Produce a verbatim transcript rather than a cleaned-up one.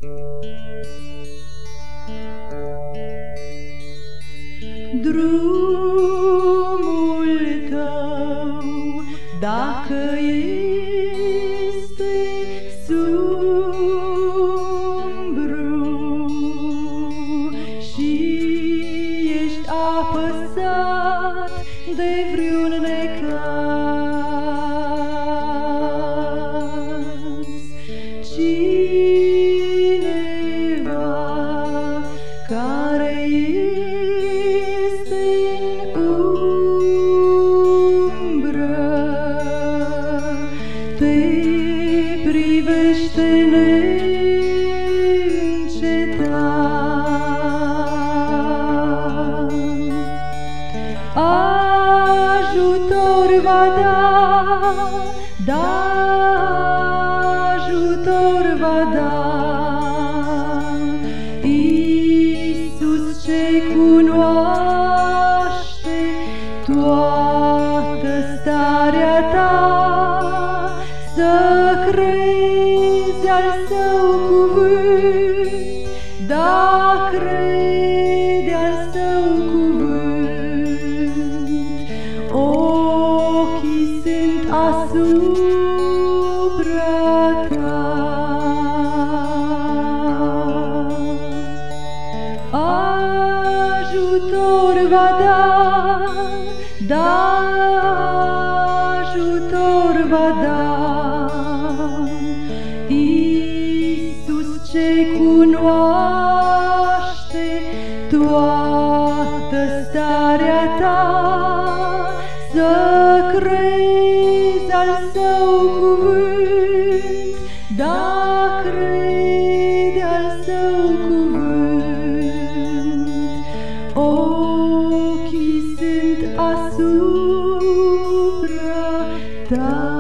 Drumul tău, dacă este sumbru și ești apăsat de vreun necaz, cineva care este în umbră te privește neîncetat. Ajutor va da, da, ajutor va da Iisus ce cunoaște toată starea ta. Să crezi al Său cuvânt, da, crede al Său cuvânt. Ochii sunt asupra ta. Ajutor va da, da, ajutor va da Iisus ce cunoaște toată starea ta. Să crezi al Său cuvânt, da, crede al Său cuvânt. Ochii sunt asupra ta.